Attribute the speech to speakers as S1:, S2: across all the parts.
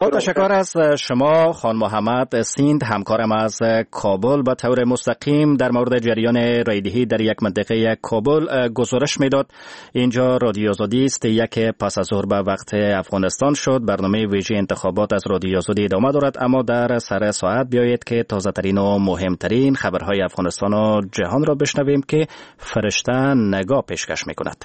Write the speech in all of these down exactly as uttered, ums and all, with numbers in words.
S1: بسیار تشکر از شما خان محمد سیند، همکارم از کابل. به طور مستقیم در مورد جریان رایدهی در یک منطقه کابل گزارش میداد. اینجا رادیو آزادی است. یک پس از ظهر به وقت افغانستان شد. برنامه ویژه انتخابات از رادیو آزادی ادامه دارد، اما در سر ساعت بیایید که تازه ترین و مهمترین خبرهای افغانستان و جهان را بشنویم که فرشته نگاه پیشکش میکند.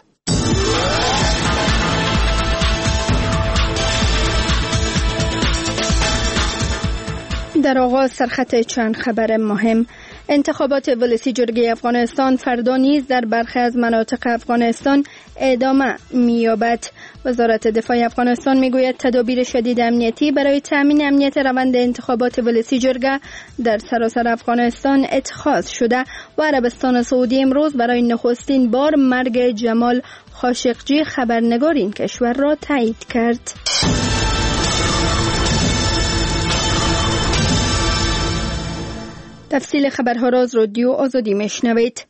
S2: در آغاز سرخط چند خبر مهم. انتخابات ولسی جرگه افغانستان فردا نیز در برخی از مناطق افغانستان ادامه می‌یابد. وزارت دفاع افغانستان میگوید تدابیر شدید امنیتی برای تامین امنیت روند انتخابات ولسی جرگه در سراسر افغانستان اتخاذ شده و عربستان سعودی امروز برای نخستین بار مرگ جمال خاشقجی خبرنگار این کشور را تایید کرد. تفصیل خبرها را از رادیو آزادی میشنوید.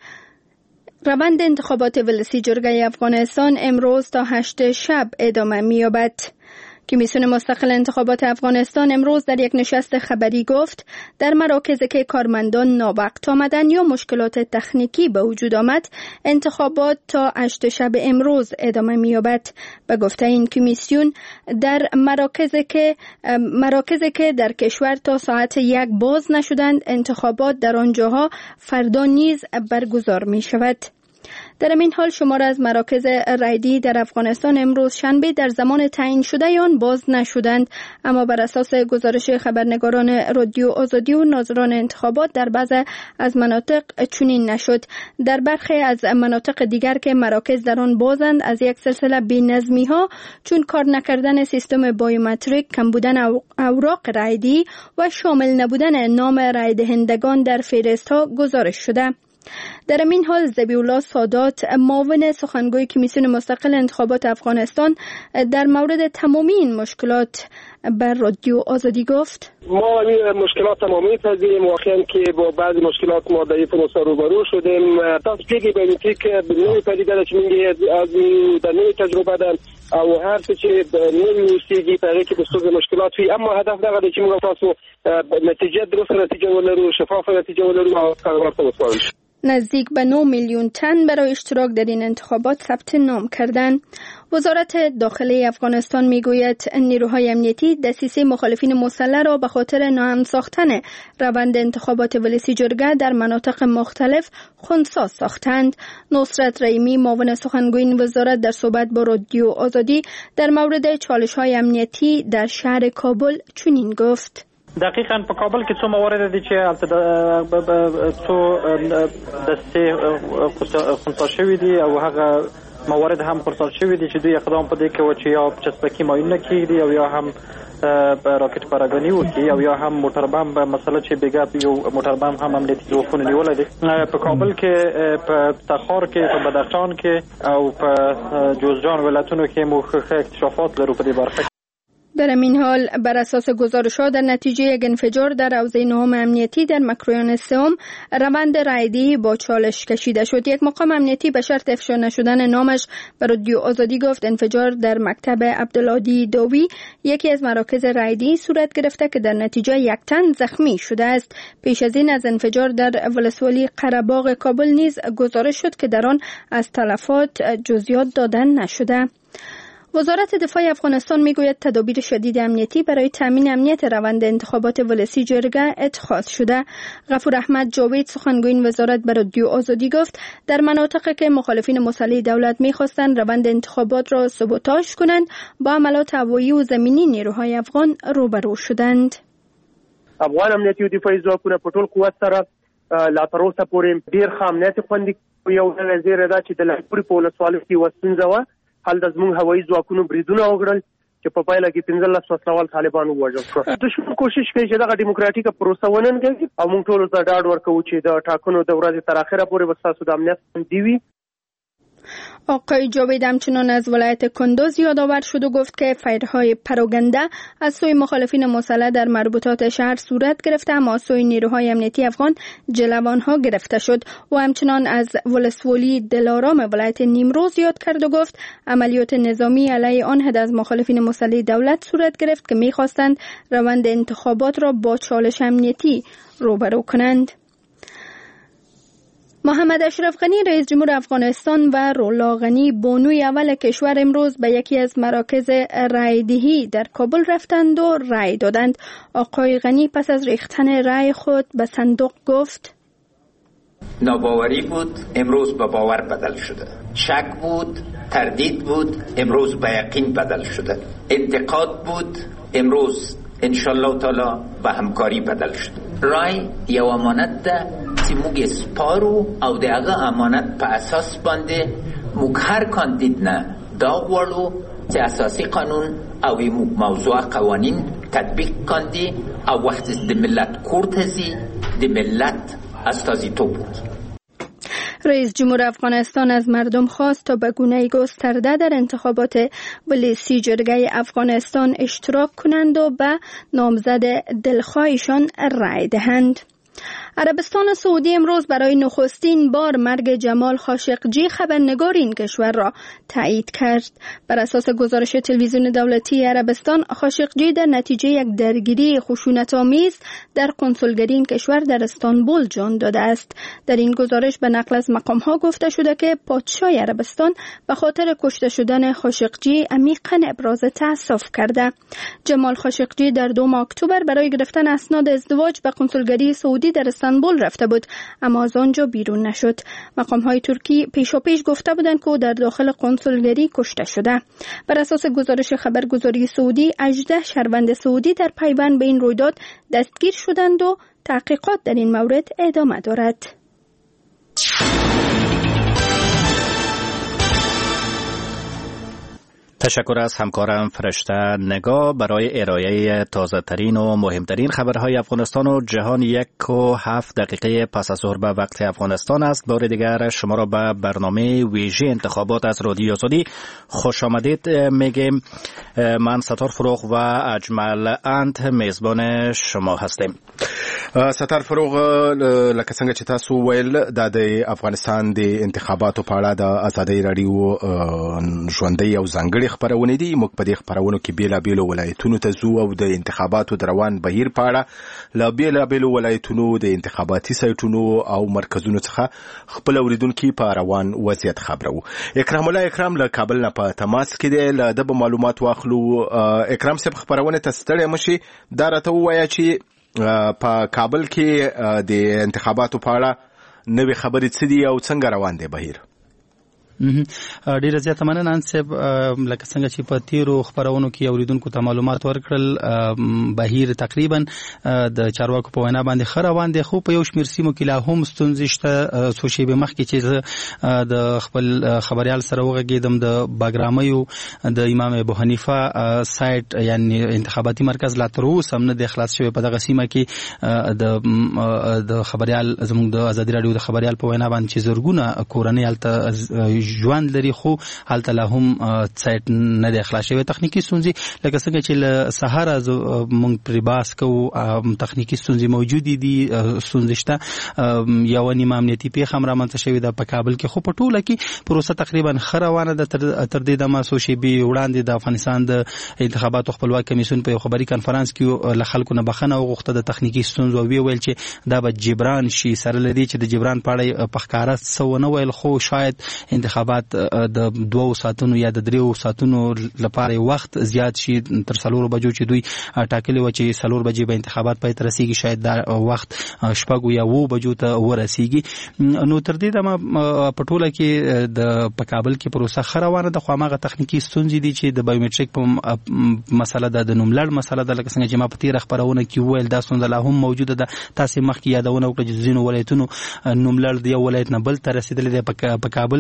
S2: روند انتخابات ولسی جرگه افغانستان امروز تا هشت شب ادامه می‌یابد. کمیسیون مستقل انتخابات افغانستان امروز در یک نشست خبری گفت در مراکزی که کارمندان ناوقت آمدن یا مشکلات تکنیکی به وجود آمد، انتخابات تا هشت شب امروز ادامه می‌یابد. به گفته این کمیسیون در مراکزی که مراکزی که در کشور تا ساعت یک باز نشدند، انتخابات در آنجاها فردا نیز برگزار می‌شود. در این حال شمار از مراکز رایدی در افغانستان امروز شنبه در زمان تعیین شده آن باز نشدند، اما بر اساس گزارش خبرنگاران رادیو آزادی و ناظران انتخابات در بعضی از مناطق چنین نشد. در برخی از مناطق دیگر که مراکز در آن بازند، از یک سلسله بی‌نظمی‌ها چون کار نکردن سیستم بایومتریک، کم بودن اوراق رایدی و شامل نبودن نام رای دهندگان در فهرست‌ها گزارش شده. در این حال ذبیح‌الله سادات، معاون سخنگوی کمیسیون مستقل انتخابات افغانستان، در مورد تمامی این مشکلات بر رادیو آزادی گفت:
S3: ما این مشکلات تمامی پذیریم، واقعا که با بعضی مشکلات ما در این پروسه روبرو شدیم. تاسو پیگی به که نوی پدیده چې موږ از د نوی تجربه ده او هر څه چې نوی اوسېږي په هغې کې به ستونزې مشکلات وي، اما هدف دغه دی چې موږ تاسو نتیجه درسته نتیجه ولرو، شفافه نتیجه ولرو او کاربر ته وسپارل شي.
S2: نزدیک به نه میلیون تن برای اشتراک در این انتخابات ثبت نام کردند. وزارت داخلی افغانستان میگوید نیروهای امنیتی دسیسه مخالفین مسلح را به خاطر ناامن ساختن روند انتخابات ولسی جرگه در مناطق مختلف خنثی ساختند. نصرت رحیمی، معاون سخنگوی این وزارت، در صحبت با رادیو آزادی در مورد چالش‌های امنیتی در شهر کابل چنین گفت:
S4: دقیقاً په کابل کې څو موارد دي چې څو دستې خنثی شوي دي او هغه موارد هم خنثی شوي دي چې دوی اقدام په دې کې و چې یا چسپکي ماینونه کېږدي او یا هم راکټ پاراګاني وکړي او یا هم موټر بم به مسله چې بیګا یو موټر بم هم امنیتي ځواکونه نیولی دي. په کابل کې، په تخار کې، په بدخشان کې او په جوزجان ولایتونو کې موږ ښه اکتشافات لرو په دې برخه.
S2: در این حال بر اساس گزارش‌ها در نتیجه یک انفجار در حوزه نهم امنیتی در مکرویان سوم روند رایدهی با چالش کشیده شد. یک مقام امنیتی به شرط افشا نشدن نامش بر رادیو آزادی گفت انفجار در مکتب عبدالعادی داوی، یکی از مراکز رایدهی، صورت گرفته که در نتیجه یک تن زخمی شده است. پیش از این از انفجار در ولسوالی قره‌باغ کابل نیز گزارش شد که در آن از تلفات جزئیات دادن نشده. وزارت دفاع افغانستان میگوید تدابیر شدید امنیتی برای تامین امنیت روند انتخابات ولسی جرگه اتخاذ شده. غفور احمد جاوید، سخنگوی این وزارت، بر رادیو آزادی گفت در مناطقی که مخالفین مسلح دولت میخواستند روند انتخابات را سبوتاژ کنند، با عملات هوایی و زمینی نیروهای افغان روبرو شدند.
S5: افغان امنیتي او دفاعي ځواکونه په ټول قوت سره لا تر اوسه پورې ډیر ښه امنیت خوندي یو ډول زیره ده چې د لاهور په ولسوالۍ کې وسنځه و حال د زموږ هوایي ځواکونو بریدونه وکړل چې په پایله کې پنځلس وسلوال طالبان ووژل شول. دښمن کوشش کوي چې دغه ډیموکراتیکه پروسه وننګوي او موږ ټول ته ډاډ ورکوو چې د ټاکنو د ورځې تر اخره پورې به ستاسو د امنیت خوندي وي.
S2: آقای جاوید همچنان از ولایت کندوز یادآور شد و گفت که فایرهای پراگنده از سوی مخالفین مسلح در مربوطات شهر صورت گرفته، اما از سوی نیروهای امنیتی افغان جلوانها گرفته شد. و همچنان از ولسوالی دلارام ولایت نیمروز یاد کرد و گفت عملیات نظامی علیه آن حد از مخالفین مسلح دولت صورت گرفت که می‌خواستند روند انتخابات را با چالش امنیتی روبرو کنند. محمد اشرف غنی رئیس جمهور افغانستان و رولا غنی بانوی اول کشور امروز به یکی از مراکز رایدهی در کابل رفتند و رای دادند. آقای غنی پس از ریختن رای خود به صندوق گفت:
S6: ناباوری بود، امروز به باور بدل شده. شک بود، تردید بود، امروز به یقین بدل شده. انتقاد بود، امروز انشالله تعالی به همکاری بدل شده. رای یو امانت ده چې موږ سپارو او د هغه امانت په اساس باندې موږ هر کاندید نه دا غواړو چې اساسي قانون او موضوع قوانین تطبیق کاندي او وخت د ملت کور ته ځي د ملت استازیتوب وکړي.
S2: رئیس جمهور افغانستان از مردم خواست تا به گونه‌ای گسترده در انتخابات ولسی جرگه افغانستان اشتراک کنند و به نامزد دلخواهشان رای دهند. عربستان سعودی امروز برای نخستین بار مرگ جمال خاشقجی خبرنگار این کشور را تایید کرد. بر اساس گزارش تلویزیون دولتی عربستان، خاشقجی در نتیجه یک درگیری خشونت‌آمیز در کنسولگری این کشور در استانبول جان داده است. در این گزارش به نقل از مقام‌ها گفته شده که پادشاه عربستان به خاطر کشته شدن خاشقجی عمیقاً ابراز تأسف کرده. جمال خاشقجی در دوم اکتبر برای گرفتن اسناد ازدواج به کنسولگری سعودی در استانبول رفته بود، اما از آنجا بیرون نشد. مقام‌های ترکی پیشاپیش گفته بودند که او در داخل کنسولگری کشته شده. بر اساس گزارش خبرگزاری سعودی، هجده شهروند سعودی در پیوند به این رویداد دستگیر شدند و تحقیقات در این مورد ادامه دارد.
S1: تشکر از همکارم فرشته نگاه برای ارائه تازه ترین و مهمترین خبرهای افغانستان و جهان. یک و هفت دقیقه پس از ظهر به وقت افغانستان است. بار دیگر شما را به برنامه ویژه انتخابات از رادیو آزادی خوش آمدید میگیم. من ستار فروغ و اجمل انت میزبان شما هستیم.
S7: ستار فروغ، لکه څنګه چې تاسو ویل د افغانستان د انتخاباتو په اړه د ازادي رادیو ژوندۍ او ځانګړي خبرونه دي. موږ په دې خبرونو کې بیلابیلو ولایتونو ته ځو او د انتخاباتو د روان بهیر په اړه له بیلابیلو ولایتونو د انتخاباتي سایټونو او مرکزونو څخه خپل اوریدونکو په روان وضعیت خبرو. اکرام الله اکرام له کابل نه په تماس کې دی، له د معلومات واخلو. اکرام صاحب، خبرونه ته ستړی مشي، دا راته ووایه چې په کابل کې د انتخاباتو په اړه نوې خبرې څه دي او څنګه روان دی بهیر؟
S8: ډیره زیاته مننه ان صاحب. لکه څنګه چې په تیرو خبرونو کې اوریدونکو ته معلومات ورکړل، بهیر تقریبا د چارواکو په وینا باندې خره روان دي، خو په یو شمېر سیمو کې لا هم ستونزې شته. څو شیبې مخکې چې د خپل خبريال سره وغږېدم، د باګرامیو د امام ابو حنیفه سایټ یعنی انتخاباتي مرکز لا تر اوسه هم نه دی خلاص شوی په دغه سیمه کې. د د خبريال زموږ د ازادي رادیو د خبريال په وینا باندې چې زرګونه کورنۍ هلته ژوند لري، خو هلته لا هم سایټ نه دی خلاص شوی. تخنیکی ستونزې لکه څنګه چې له سهار موږ پرې بحث کوو، تخنیکی ستونزې موجودې دي، ستونزې شته. یو نیمه امنیتي پیښه هم رامنځته شوې ده په کابل کې، خو په ټوله کې پروسه تقریبا ښه روانه ده. تر دې دمه څو شېبې وړاندې د افغانستان د انتخاباتو خپلواک کمیسیون په یو خبري کنفرانس کې له خلکو نه بخښنه وغوښته د تخنیکی ستونزو، او ویل چې دا به جبران شي. سره لدی چې د جبران په اړه په ښکاره څه ونه ویل، خو شاید انتخابات د دوه ساعتونو یا د دریو ساعتونو لپاره وخت زیات شي تر څلورو بجو چې دوی ټاکلي و چې څلور بجې به انتخابات پای ته رسیږي، شاید دا وخت شپږو یا اوو بجو ته ورسیږي. نو تر دې دمه په ټوله کې د په کابل کې پروسه ښه روانه ده، خو هماغه تخنیکي ستونزې دي چې د بایومټریک په مسله ده، د نوملړ مسله ده. لکه څنګه چې ما په تېره خپرونه کې وویل، دا ستونزه لا هم موجوده ده. تاسې مخکې یادونه وکړه چې ځینو ولایتونو نوملړ د یو ولایت نه بل ته رسېدلی دی. په کابل کې په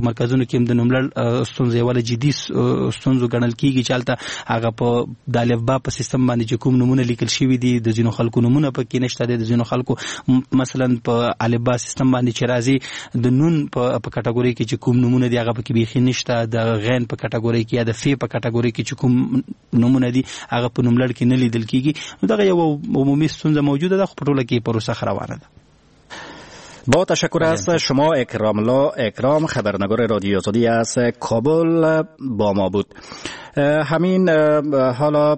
S8: مرکزونو کې د نوملړ ستونزې ول جدي ستونزو ګڼل کیږي چې البته هغه په د الفبا په سیستم باندې چې کوم نمونه لیکل شوی دي د ځینو خلکو نمونه پکې نشته د ځینو خلکو مثلا په الفبا سیستم باندې چې راځي د نون په کټګوري کې چې کوم نمونه دي هغه پکې بيخي نشته د غین په کټګوري کې یا د فی په کټګوري کې چې کوم نمونه دي هغه په نوملړ کې نه لیدل کیږي نو دغه یو عمومی ستونزه موجوده ده خو په ټوله کې پروسه روانه ده.
S1: با تشکر از شما اکرام الله اکرام خبرنگار رادیو آزادی از کابل با ما بود. همین حالا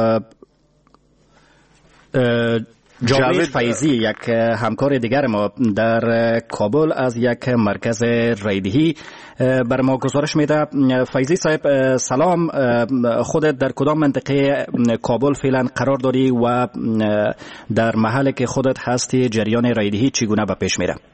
S1: جاوید فیضی یک همکار دیگر ما در کابل از یک مرکز رایدهی بر ما گزارش میده. فیضی صاحب سلام، خودت در کدام منطقه کابل فعلا قرار داری و در محلی که خودت هستی جریان رایدهی چگونه به پیش میره؟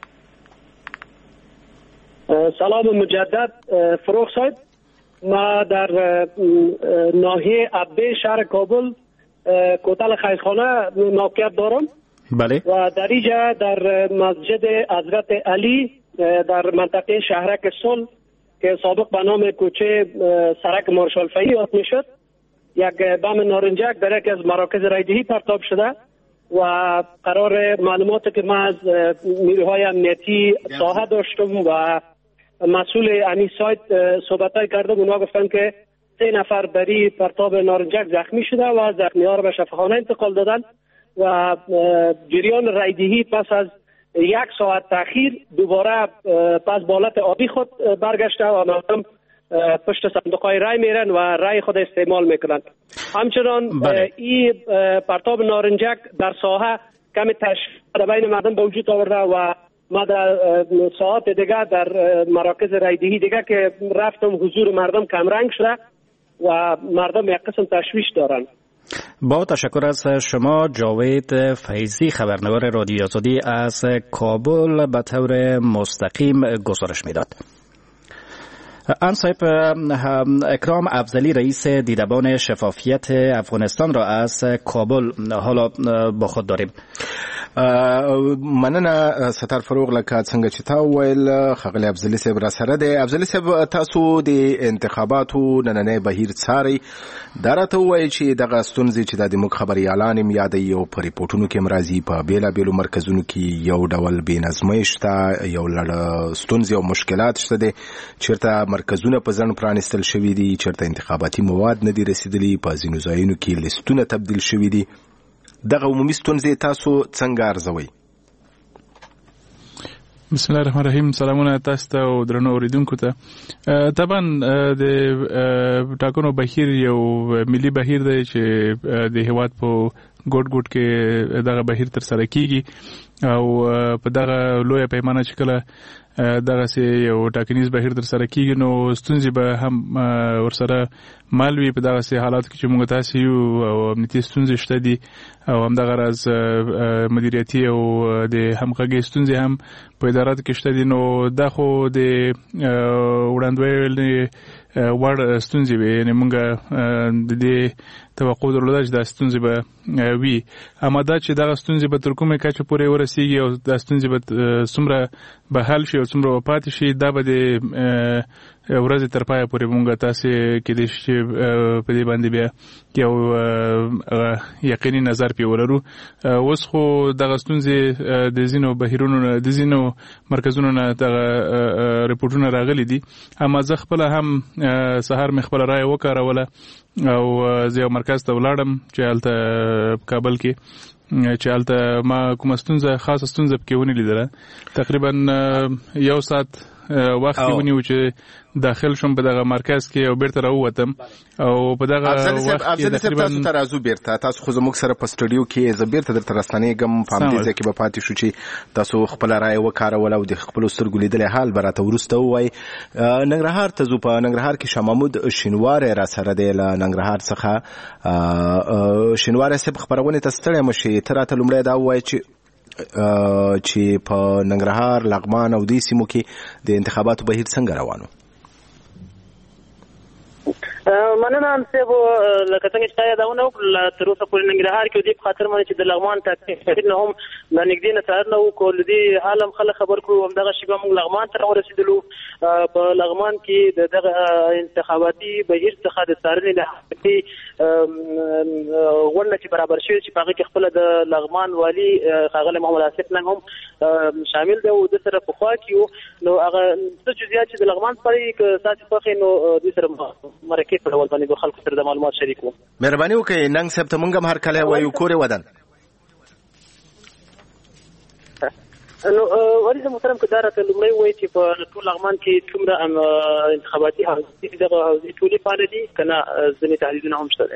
S3: سلام مجدد فروغ صاحب، ما در ناحیه عبه شهر کابل کوتل خیرخانه موقعیت دارم.
S1: بله. و
S3: در اینجا در مسجد حضرت علی در منطقه شهرک صلح که سابق به نام کوچه سرک مارشال فهی یاد میشد، یک بم نارنجک در یک از مراکز رایدهی پرتاب شده و قرار معلوماتی که من از نیروهای امنیتی ساحه داشتم و مسئول امی سایت صحبتای کردم، اونها گفتن که سه نفر بری پرتاب نارنجک زخمی شده و زخمی ها را به شفاخانه انتقال دادن و جریان رایدهی پس از یک ساعت تأخیر دوباره پس بالت آبی خود برگشته و مردم پشت صندوقهای رای میرن و رای خود استعمال میکنن. همچنان این پرتاب نارنجک در ساحه کمی تشویش بین مردم به وجود آورده و ما در ساعات دیگه در مراکز رایدهی دیگه که رفتم حضور مردم کمرنگ شده و مردم یک قسم تشویش دارن.
S1: با تشکر از شما جاوید فیضی خبرنگار رادیو آزادی از کابل به طور مستقیم گزارش میداد. آن صاحب اکرام افضلی رئیس دیدبان شفافیت افغانستان را از کابل حالا با خود داریم.
S7: مننه ستر فروغ لکه څنګه چې تا ویل ښاغلی افضلي صاحب را سره دی. افضلي صاحب تاسو د انتخاباتو نننی بهیر څارئ، دا راته ووایئ چې دغه ستونزې چې دا د موږ خبریالان یې یادوي او په ریپورټونو کې هم راځي په بېلابېلو مرکزونو کې یو ډول بېنظمۍ شته، یو لړ ستونزې او مشکلات شته دی، چېرته مرکزونه په ځنډ پرانیستل شوي دي، چېرته انتخاباتي مواد نه دي رسېدلي، په ځینو ځایونو کې لیستونه تبدیل شوي دي. دغه عمومي ستونزې تاسو څنګه ارزوئ؟
S9: بسم الله الرحمن الرحیم. سلامونه تاسو ته او درنو اوریدونکو ته. طبعا د ټاکنو بهیر یو ملي بهیر دی چې د هیواد په ګوټ ګوټ کې دغه بهیر تر سره کیږي او په دغه لویه پیمانه چې کله دغه سي یو ټاکنیز بهیر تر سره کیږي نو ستونزې به هم ورسره مال وي. په دغه سي حالات کې چې موږ تاسو یو او امنیتي ستونزې شته دي او هم دغه راز مدیریتي او د همغږۍ ستونزې هم په اداراتو کې شته دي. نو دا خو د وړاندوینې وړ ستونزې وي، یعنې موږ د دې توقع درلوده چې دا ستونزې به وي، اما دا چې دغه ستونزې به تر کومې کچې پورې ورسیږي او دا ستونزې به څومره به حل شي او څومره به پاتې شي، دا به د ورځې تر پایه پورې موږ تاسې کېدای شي چې په دې باندې بیا یو یقیني نظر پرې ولرو. اوس خو دغه ستونزې د ځینو بهیرونو د ځینو مرکزونو نه دغه ریپورټونه راغلي دي، اما زه خپله هم سهار مې خپله رایه وکاروله او زه یو مرکز ته ولاړم چې هلته په کابل کې چې هلته ما کومه ستونزه خاصه ستونزه پکې ونه لیدله. تقریبا یو ساعت وخت ونیو چې داخل شوم په دغه مرکز کې او بیرته راووتم او په دغه وخت کې
S7: تقریبا تاسو ته راځو بیرته تاسو خو زموږ سره په سټوډیو کې زه بیرته درته راستنېږم په همدې ځای کې به پاتې شو چې تاسو خپله رایه وکاروله او د خپلو سترګو لیدلی حال به راته وروسته ووایي. ننګرهار ته ځو. په ننګرهار کې شاه محمود شینواری را سره دی له ننګرهار څخه. شینواری صاحب خپرونې ته ستړی مه شي، ته راته لومړی دا ووایه چې چې په ننګرهار لغمان او دې سیمو کې د انتخاباتو بهیر څنګه روانو؟
S3: مننه صاحب لکه څنګه چې تا یادونه وکړه تر اوسه پورې ننګرهار کې دې په خاطر باندې چې د لغمان تاکید نه هم له نږدې نه څارنه وکړو له دې حال هم خلک خبر کړو همدغه شیبه موږ لغمان ته ورسېدلو په لغمان کې د دغه انتخاباتي بهیر څخه د څارنې له غونډه چې برابر شوې چې په هغه کې خپله د لغمان والي ښاغلی محمد آصف ننګ هم شامل دی او د سره پخوا کې وو نو هغه څه جزئیات چې د لغمان سړی که تاسې خوښې نو دوی سره مرکې په ډول باندې د خلکو سره د معلومات شریک وو.
S7: مهرباني وکړئ ننګ صاحب ته موږ هم هرکلی وایو کور یې ودان.
S3: نو ولې محترم که دا راته لومړی ووایي چې په ټول لغمان کې څومره انتخاباتي حوزې دي دغه حوزې ټولې فعاله دي که نه ځینې تحلیلونه هم شته دی؟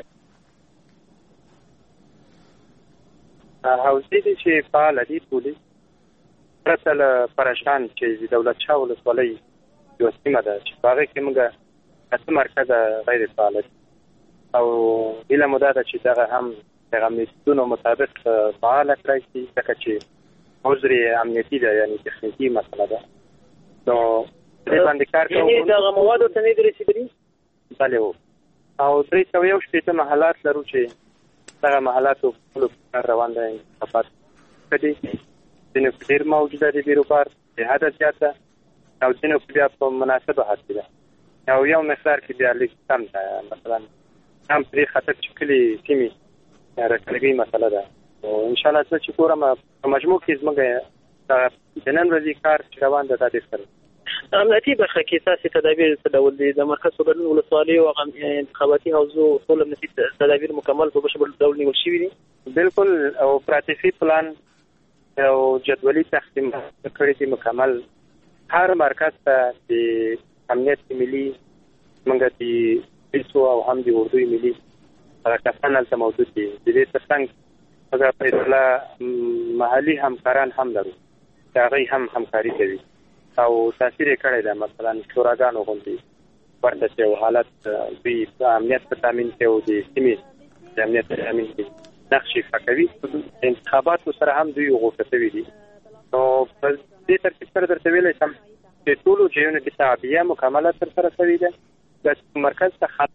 S5: حوزې دي چې فعاله دي ټولې پرته له پرشان چې د دولت شاه ولسوالۍ یوه سیمه ده چې په هغې کې موږ اته مرکزه غیر فعاله دي او هیله مو دا ده چې دغه هم دغه میتودونو مطابق فعاله کړای شي ځکه چې عذر امنیتي ده یعنی تخنیکي مسله ده نو دې باندې کار کوو.
S3: یعنې دغه موادو ته نه دي رسېدلي؟
S5: بلې و او درې سوه یو شپېته محلات لرو چې دغه محلاتو ټولو کار روان دی انتخابات ښه دي ځینو کې ډېر موجوده دي بیروبار د حده زیاته او ځینو کې بیا په مناسبه حد کې ده او یو مقدار کې بیا لږ کم ده مثلا هم پرې خطر چې کلي سیمې راکړګۍ مسله ده او انشاءالله زه چې ګورم په مجموع کې زموږ د نن ورځې کار چې روان ده دا ډېر ښه ده.
S3: امنیتي برخه کې تاسې تدابیر څه ډول دي؟ د مرکز صوبګردون ولسوالیو او انتخاباتي حوزو ټول امنیتي تدابیر مکمل په بشپړ ډول نیول شوي دي؟
S5: بالکل او پراتیفي پلان او جدولي تقسیمات کړي دي مکمل. هر مرکز ته د امنیت ملي موږ د پولیسو او هم د اردوی ملي هغه کسان هلته موجود دي. د دې ترڅنګ هغه په اصطلاح محلي همکاران هم لرو چې هغوی هم همکاري کوي او تاثیر یې کړی ده. مثلا شوراګانو غوندې ورته چې یو حالت دوی امنیت په تامین کې او د سیمې د امنیت په تامین کې نقش ایفا کوي. انتخاباتو سره هم دوی غوښه شوي دي. نو په دې ترتیب سره درته ویلی شم چې ټولو ځایونو کې تعبیه مکمله ترسره شوې ده. د مرکز څخه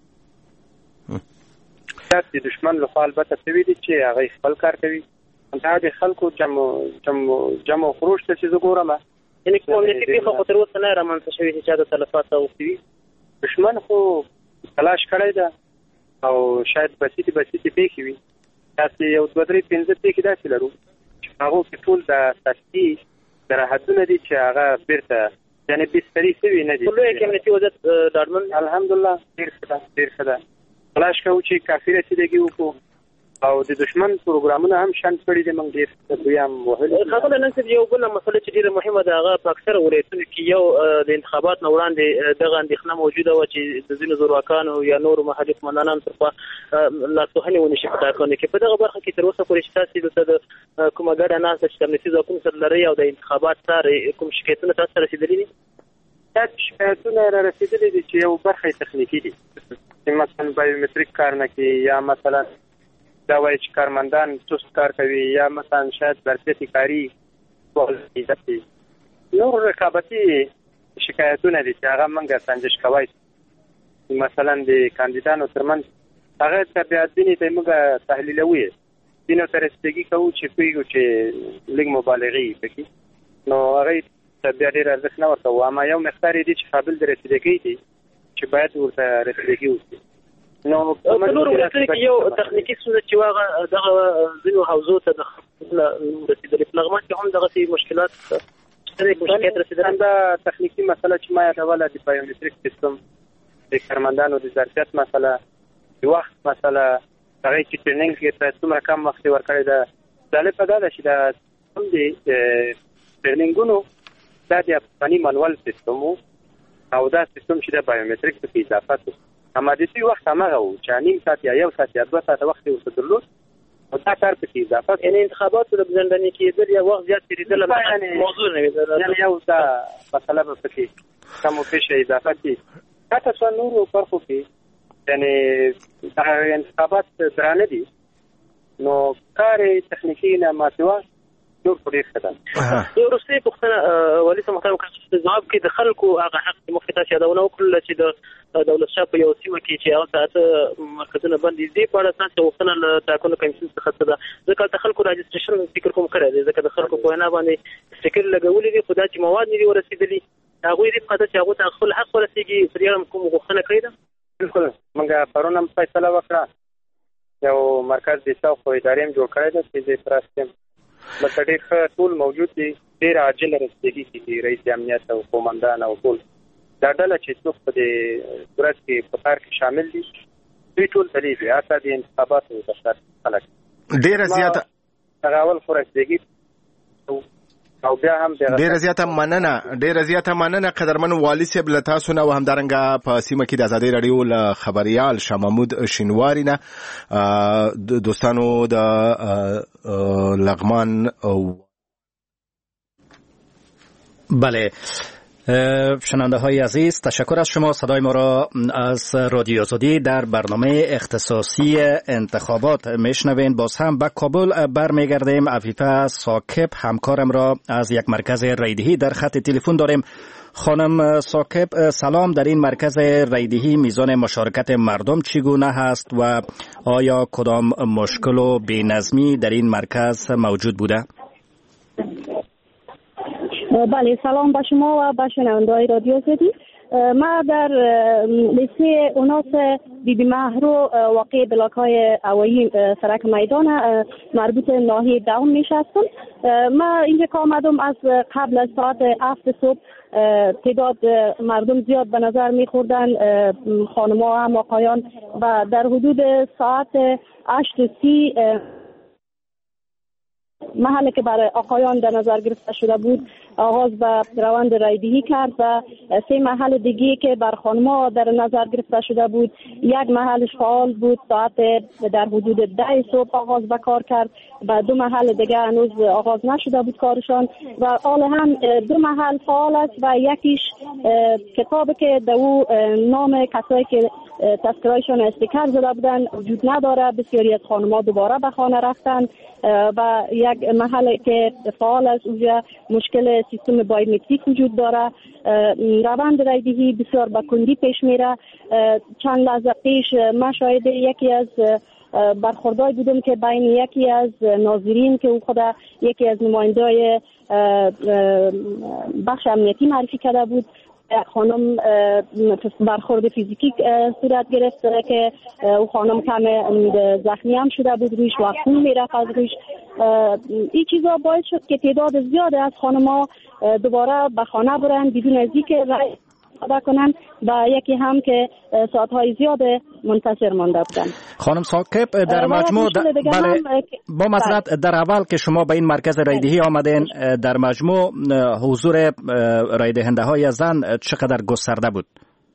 S5: د دشمن لخوا البته شوي دي چې هغوی خپل کار کوي. دا د خلکو جمع جمع خروج ته چې زه ګورم
S3: یعنې کوم امنیتي پېښه خو تر اوسه نه رامنځته شوې چې چا د تلفات اوښتي وي.
S5: دشمن خو تلاش کړی ده او شاید بسیطې بسیطې پېښې وي. داسې یو دوه درې پنځه پېښې داسې لرو چې هغو کې ټول د سختي سرحدونه دي چې هغه بېرته یعنې بستري شوي نه دي.
S3: په لویه کې امنیتي وضعیت ډاډمن
S5: الحمدلله ډېر ښه ده ډېر ښه ده. تلاش کوو چې کافي رسېدګي وکړو او د دشمن پروګرامونه هم شنډ کړي دي. موږ ډېر دوی هم وهلي.
S3: ښاغلی نن صاحب یو بله مسله چې ډېره مهمه ده هغه په اکثره ولایتونو کې یو د انتخابات نه وړاندې دغه اندېښنه موجوده وه چې د ځینو زورواکانو یا نورو محلي قمندانانو تر خوا لاسوهنې ونشي په ټاکنو کې. په دغه برخه کې تر اوسه پورې چې تاسې دلته د کومه ګډه ناسته چې د امنیتي ځواکونو سره لرئ او د انتخابات څارئ کوم شکایتونه تاسو ته رسېدلي دي؟
S5: دا شکایتونه را رسېدلي دي چې یو برخه یې تخنیکي دي چې مثلا بایومتریک کار نه کوي یا مثلا دا وایي چې کارمندان سست کار کوي یا مثلا شاید ظرفیت کاري نور رقابتي شکایتونه دي چې هغه موږ سنجش کوی. مثلا د کاندیدانو ترمنځ هغه ته بیا ځینې ته موږ تحلیلوي ځینو ته رسېدګي کوو چې پوهېږو چې لږ مبالغې یې پکې نو هغوی ته بیا ډېر ارزښت نه ورکوو. اما یو مقدار یې دي چې قابل د رسېدګۍ دي چې باید ورته رسېدګي وکړي. نو
S3: په نورو ولایتونو کې یو تخنیکي ستونزه چې هغه دغه ځینو حوزو ته رسېدلي. په لغمان کې هم دغسې مشکلات شکایت رسېدلی.
S5: دا تخنیکي مسله چې ما یادوله د بایومتریک سیستم د کارمندانو د ظرفیت مسله د وخت مسله هغوی چې ټریننګ کې ته څومره کم وخت یې ورکړی ده. جالبه دا ده چې دا هم د ټریننګونو دا د افغاني مانوال سیستم و او دا سیستم چې د بایومتریک پکې اضافه شو. اما د دوی وخت همغه و چې نیم ساعت یا یو ساعت یا دوه ساعته وخت یې ورته درلود او دا کار پکې اضافه شو.
S3: یعنې انتخاباتو د ځنډنې کېدل یا وخت زیات تېرېدل موضوع نه وي.
S5: یعنې یو دا مسله به پکې کم و پیشه اضافه شي. حتی څو نورو برخو کې یعنې دغه انتخابات درانه دي نو کار یې تخنیکي نه ما سوا
S3: نور په ډیر خدای یو وروستي پوښتنه ولی سم محترم کاست جواب کې د خلکو هغه حق مخکې یادونه وکړل چې د دولت شاه په یو سیمه کې چې هغه ساعت مرکزونه بندي دي په اړه تاسو وختونه له ټاکنو کمیسیون څخه څه ده ځکه د خلکو راجستریشن فکر کوم کړی دی ځکه د خلکو په وینا باندې فکر لګولې دي خدای چې مواد نه ورسېدلي هغه دې په چې هغه ته خپل حق ورسېږي پرېږم کوم غوښتنه کړې ده بالکل موږ پرون هم فیصله وکړه یو مرکز د څو خو ادارې هم جوړ کړی دی چې د تراسم لکه ډېر ښه ټول موجود دي ډېر عاجل رسېږي چې رئیس امنیت او قومندان او ټول دا ډله چې څوک په دې صورت کې په کار کې شامل دي دوی ټول دلې دي حتی د انتخاباتو د شرط خلک
S7: ډېره زیاته
S3: هغه اول خو رسېږي او بیا هم
S7: ډېره زیاته مننه ډېره زیاته مننه قدرمن والي صاحب له تاسو نه او همدارنګه په سیمه کې د ازادۍ راډیو له خبریال شاه محمود شینواري نه دوستانو د لغمان او
S1: بله شنونده های عزیز تشکر از شما صدای ما را از رادیو آزادی در برنامه اختصاصی انتخابات میشنوین. باز هم به کابل برمیگردیم. عفیفه ساکب همکارم را از یک مرکز رایدهی در خط تلفن داریم. خانم ساکب سلام. در این مرکز رایدهی میزان مشارکت مردم چگونه هست و آیا کدام مشکل و بی‌نظمی در این مرکز موجود بوده؟
S10: بله سلام به شما و به شنونده‌های رادیو آزادی. ما در لیسه اوناس بی بی مهرو واقع بلاک‌های هوایی سرک میدان مربوط ناحیه دوم نشستم. ما اینجا که آمدم از قبل از ساعت هفت صبح تعداد مردم زیاد به نظر می‌خوردن، خانم‌ها هم آقایان، و در حدود ساعت هشت و سی محلی که برای آقایان در نظر گرفته شده بود آغاز به روند رایدهی کرد و سه محل دیگه که بر خانم‌ها در نظر گرفته شده بود یک محلش فعال بود، ساعت در حدود ده صبح آغاز به کار کرد و دو محل دیگه هنوز آغاز نشده بود کارشان و حال هم دو محل فعال است و یکیش کتابی که در او نام کسایی که تذکرهایشان استیکر زده بودن وجود نداره. بسیاری از خانم‌ها دوباره به خانه رفتن و یک محل که فعال است اونجا مشکل سیستم بایومتریک وجود داره. روند رایدهی بسیار با کندی پیش میره. چند لحظه پیش ما شاهد یکی از برخوردای بودم که بین یکی از ناظرین که او خود یکی از نماینده‌های بخش امنیتی معرفی کرده بود خانم برخورد فیزیکی صورت گرفت که او خانم کم زخمی هم شده بود، رویش و خون میرفت از رویش. این چیزا باعث شد که تعداد زیاده از خانم‌ها دوباره به خانه برن بدون از اینکه رای ادا کنن و یکی هم که ساعت‌های زیاد منتظر مانده بودن.
S1: خانم ساکب در مجموع د... بله با معذرت در اول که شما به این مرکز رایدهی آمدین در مجموع حضور رایدهنده‌های زن چقدر گسترده بود؟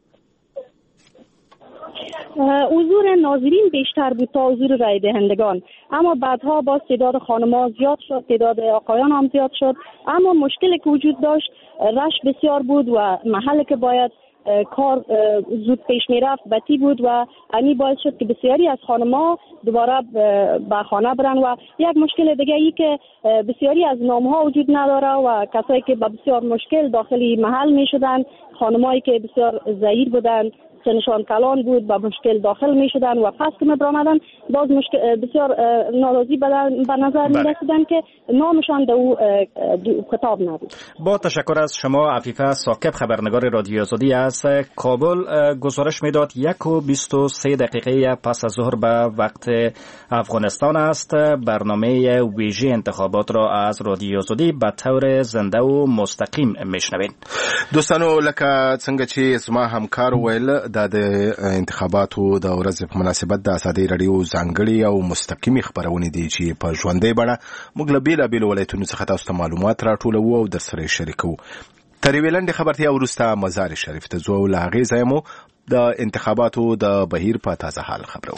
S10: حضور ناظرین بیشتر بود تا حضور رای دهندگان، اما بعدها باز تعداد خانم‌ها زیاد شد، تعداد آقایان هم زیاد شد، اما مشکلی که وجود داشت رش بسیار بود و محلی که باید کار زود پیش میرفت بطی بود و امی باعث شد که بسیاری از خانم‌ها دوباره به خانه برن و یک مشکل دیگه ای که بسیاری از نام‌ها وجود نداره و کسایی که با بسیار مشکل داخلی محل می شدن، خانمایی که بسیار ضعیف بودن، سنشان کلان بود، با مشکل داخل می شدن و پس که می برآمدن باز مشکل بسیار ناراضی به نظر می رسیدن که نامشان در او کتاب نبود.
S1: با تشکر از شما عفیفه ساکب، خبرنگار رادیو آزادی از کابل. گزارش میداد یک و بیست و سه دقیقه پس از ظهر به وقت افغانستان است. برنامه ویژه انتخابات را از رادیو آزادی به طور زنده و مستقیم میشنوین.
S7: دوستانو لکه څنګه چې زما همکار ویل د انتخاباتو د ورځې په مناسبت د ازادۍ راډیو ځانګړي او مستقیمي خبرونه دي چې په ژوندۍ بڼه موږ له بیلابېلو ولایتونو څخه تاسو ته معلومات راټولوو او درسره شریکوو. تر یوې لنډې خبرتیا وروسته مزار شریف ته ځو او له هغې ځایه مو د انتخاباتو د بهیر په تازه حال خبرو.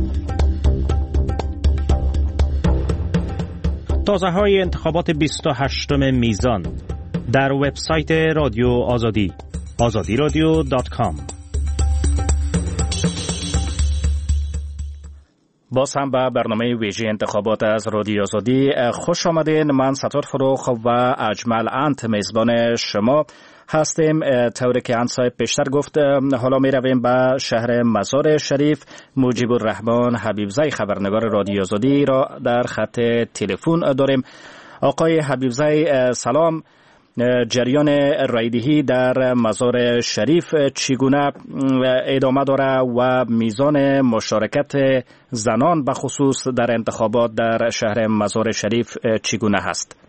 S11: تازه‌های انتخابات بیست و هشتم میزان در وبسایت رادیو آزادی آزادی رادیو دات کام.
S1: باز هم به برنامه ویژه انتخابات از رادیو آزادی خوش آمدین. من ستار فروخ و اجمل انت میزبان شما هستیم. طوری که انصایب پیشتر گفت، حالا می رویم به شهر مزار شریف. مجیب الرحمن حبیبزی خبرنگار رادیو آزادی را در خط تلفن داریم. آقای حبیبزی سلام. جریان رایدهی در مزار شریف چگونه ادامه داره و میزان مشارکت زنان به خصوص در انتخابات در شهر مزار شریف چگونه هست؟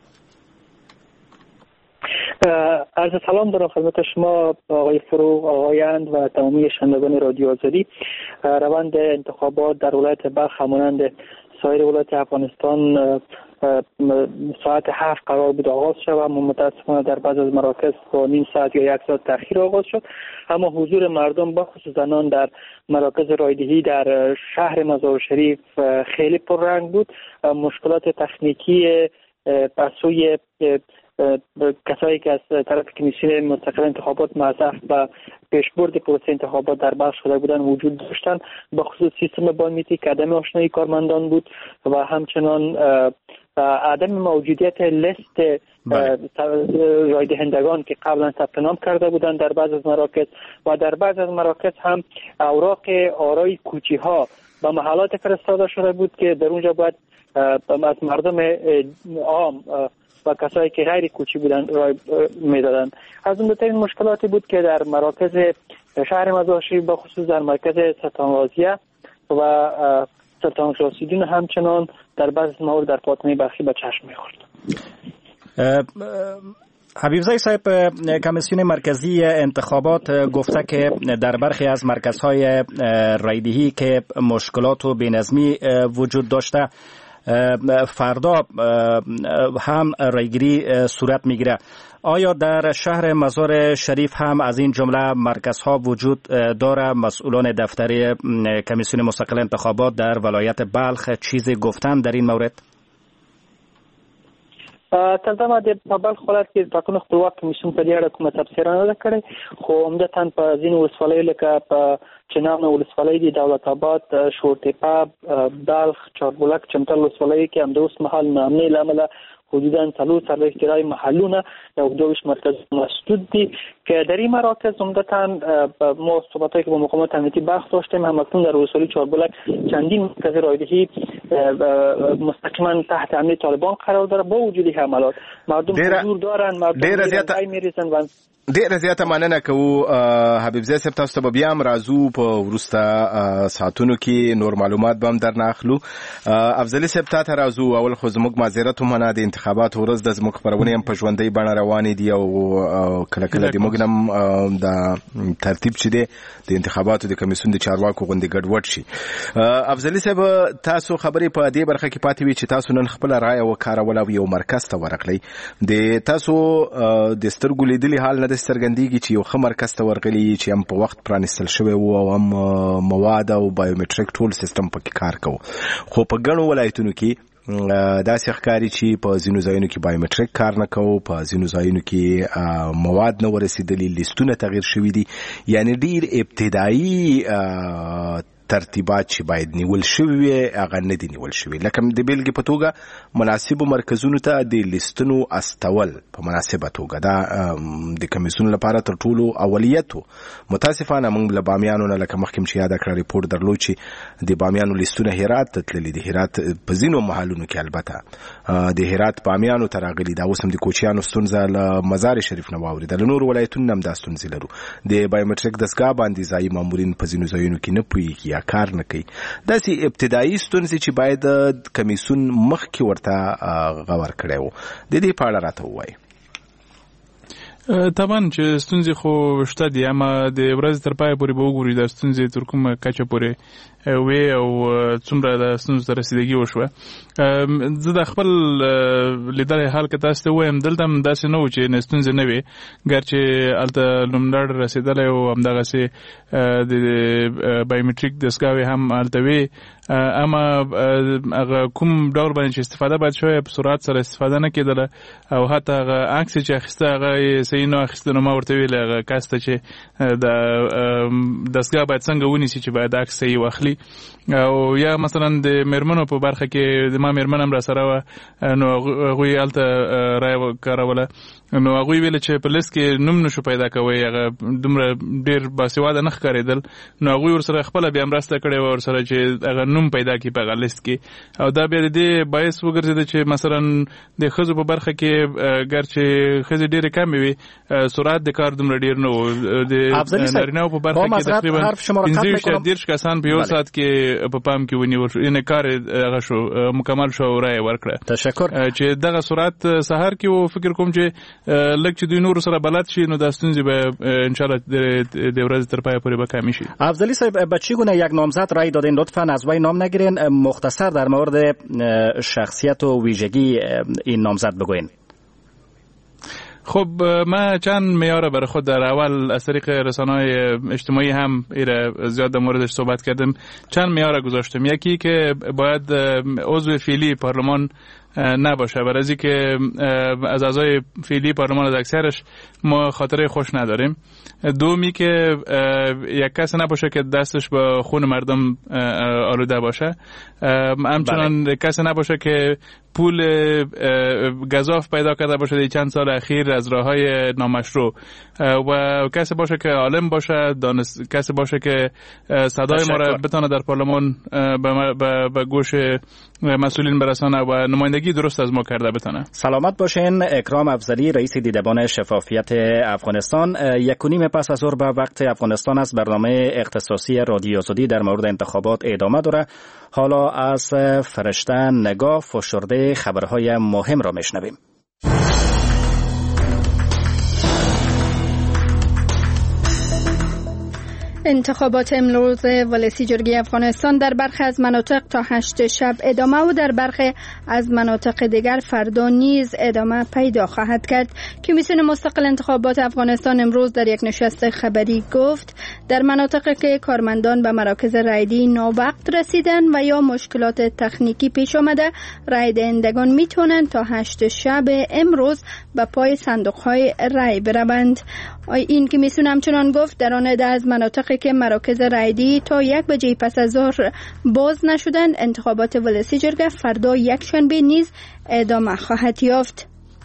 S12: عرض سلام دارم خدمت شما آقای فروغ، آقایند و تمامی شنوندگان رادیو آزادی. روند انتخابات در ولایت بلخ همانند سایر ولایت افغانستان ساعت هفت قرار بود آغاز شد، اما متاسفانه در بعض از مراکز با نیم ساعت یا یک ساعت تأخیر آغاز شد. اما حضور مردم با خصوص زنان در مراکز رایدهی در شهر مزار شریف خیلی پررنگ بود. مشکلات تکنیکی از سوی کسایی که از طرف کمیسیون مستقل انتخابات معطف و پیشبرد پروسه انتخابات در بلخ شده بودن وجود داشتند، به خصوص سیستم بایومتریک، عدم آشنایی کارمندان بود و همچنان عدم موجودیت لیست رای دهندگان که قبلا ثبت نام کرده بودند در بعض از مراکز و در بعض از مراکز هم اوراق آرای کوچی ها به محلات فرستاده شده بود که در اونجا باید از مردم عام و کسایی که غیر کوچی بودن رای میدادن. از اون بهترین مشکلاتی بود که در مراکز شهر مزار شریف به خصوص در مرکز سلطان غازیه و سلطان شاسیدین همچنان در بعض موارد در فاطمه بلخی به چشم میخورد.
S1: حبیبزی صاحب، کمیسیون مرکزی انتخابات گفته که در برخی از مرکزهای رایدهی که مشکلات و بی‌نظمی وجود داشته فردا هم رایگیری صورت میگیره. آیا در شهر مزار شریف هم از این جمله مرکزها وجود داره؟ مسئولان دفتر کمیسیون مستقل انتخابات در ولایت بلخ چیزی گفتن در این مورد؟
S12: تلدم د بلخ ولایت کې ټاکنو خپلواک کمیسیون په دې اړه کومه تبصره نه ده کړې، خو عمدتاً په ځینو ولسوالیو لکه په چنار ولسوالۍ دي، دولت آباد، شورتپه، بلخ، چاربولک، چمتال ولسوالیو کې هم د اوس مهال ناامنۍ له امله حدوداً څلور څلوېښت کرایي محلونه یو دوه ویشت مرکز مسدود دي که در این مراکز عمدتاً ما صحبتایی که با مقامات امنیتی بلخ داشتیم، همکنون در ولسوالی چاربولک چندین مرکز رایدهی مستقیما تحت حمله طالبان قرار داره. با وجود حملات مردم حضور دارن، مردم رای میریزن و
S7: ډیره زیاته مننه کوو. حبیبزی صاحب، تاسو ته بیا هم راځو په وروسته ساعتونو کې نور معلومات به هم درنه اخلو. افضلي صاحب، تا ته راځو. اول خو زموږ معذرت ومنه، د انتخاباتو ورځ د زموږ خپرونې هم په ژوندۍ بڼه روانې دي او کله کله د موږ نه د ترتیب چې دی د انتخاباتو د کمیسیون د چارواکو غوندې ګډوډ شي. افضلي صاحب، تاسو خبرې په دې برخه کې پاتې وي چې تاسو نن خپله رایه وکاروله او یو مرکز ته ورغلی. د تاسو د سترګو لیدلي حال نه د څرګندېږي چې یو ښه مرکز ته ورغلي چې هم په وخت پرانیستل شوی و او هم مواد او بایومټریک ټول سیستم پکې کار کوو، خو په ګڼو ولایتونو کې داسې ښکاري چې په ځینو ځایونو کې بایومټریک کار نه کوو، په ځینو ځایونو کې مواد نه ورسېدلي، لیستونه تغییر شوي دي. یعنی ډیر ابتدایي ترتیبات چې باید نیول شوی وي هغه نه دي نیول شوی. لکه د بیلګې په توګه مناسبو مرکزونو ته د لیستونو استول په مناسبه توګه دا د کمیسیون لپاره تر ټولو اولیت و. متاسفانه موږ له بامیانو نه لکه مخکې چې یاد کړی ریپورت درلود چې د بامیانو لیستونه هرات ته تللي دي. هرات په ځینو محلونو کې البته د هرات بامیانو ته راغلي. دا اوس هم د کوچیانو ستونزه له مزار شریف نه واورېده. له نورو ولایتونو هم دا ستونزې لرو. د بایومټریک دستګاه باندې ځایي مامورین په ځینو ځایونو کې نه پوهېږي، کار نه کوي. داسې ابتدایي ستونزې چې باید کمیسیون مخکې ورته غور کړی و. د دې په اړه راته ووایي.
S9: طبعا چې ستونزې خو شته دي، اما د ورځې تر پایه پورې به وګوري دا ستونزې تر کومه کچه پورې وې او څومره د ستونزو ته رسیدګي وشوه. زه د خپل لیدلی حال که تاسو ته ووایم، دلته هم داسې نه و چې ستونزې نه وې، ګرچې هلته لومړی رسېدلی او همدغسې د بایومټریک دستګاوې هم هلته وې، اما هغه کوم ډول باندې چې استفاده باید شوی په سرعت سره استفاده نه کېدله او حتی هغه عکس چې اخیسته هغه یې صحیح نه اخیسته. نو ما ورته ویل هغه کس ته چې د دستګاه باید څنګه ونیسي چې باید عکس صحیح واخلي اخلي او یا مثلا د مرمنو په برخه کې د ما مرمنم را سره و نو غوی الته راي کاروله نو هغه ویل چې په لیست کې نوم نشو پیدا کوي هغه دومره ډیر باسواده نه ښکارېدل نو هغه ور سره خپل بیا مرسته کړي ور سره چې هغه نوم پیدا کی په لیست کې او دا بیا د باعث وګرځي چې مثلا د خزو په برخه کې ګرچې خزې ډیره کم وي سرعت د کار دومره ډیر نه و د نارینه‌و په برخه کې تقریبا پنځه دیرش کسان په یو ساعت کې په پام کې ونیول ان کار هغه شو مکمل شو راي ورکړه
S1: تشکر
S9: چې دغه سرعت سحر کې و فکر کوم چې لکه چې دوی نور سره بلد شي نو د ستونزې به ان شاء الله د ورځې تر پای پورې به کم شي.
S1: افضلی صاحب بچی گونه یک نامزد رای دادین لطفا از وی نام نگیرین مختصر در مورد شخصیت و ویژگی این نامزد بگوین.
S9: خب ما چند معیار برای خود در اول از طریق رسانه‌های اجتماعی هم ایره زیاد در موردش صحبت کردم. چند معیار گذاشتم. یکی که باید عضو فعلی پارلمان نباشه برای از اینکه از اعضای فعلی پارلمان از اکثرش ما خاطره خوش نداریم. دومی که یک کس نباشه که دستش با خون مردم آلوده باشه. همچنان بله. کس نباشه که پول گزاف پیدا کرده باشه در چند سال اخیر از راههای نامشروع و کسی باشه که عالم باشه دانش کسی باشه که صدای ما را بتونه در پارلمان به گوش مسئولین برسانه و نمایندگی درست از ما کرده بتونه.
S1: سلامت باشین. اکرام افضلی رئیس دیدبان شفافیت افغانستان. یک و نیم پس از ظهر به وقت افغانستان است. برنامه اختصاصی رادیو آزادی در مورد انتخابات ادامه داره. حالا از فرشته نگاه فشرده خبرهای مهم را میشنویم.
S2: انتخابات امروز ولسی جرگه افغانستان در برخی از مناطق تا هشت شب ادامه و در برخی از مناطق دیگر فردا نیز ادامه پیدا خواهد کرد. کمیسیون مستقل انتخابات افغانستان امروز در یک نشست خبری گفت در مناطقی که کارمندان به مراکز رایدهی ناوقت رسیدن و یا مشکلات تکنیکی پیش آمده رای دهندگان میتونند تا هشت شب امروز به پای صندوق‌های رای بروند. این کمیسیون همچنان گفت در آن ده از مناطقی که مراکز رایدهی تا یک بجه پس از ظهر باز نشدند انتخابات ولسی جرگه فردا یک شنبه نیز ادامه خواهد یافت.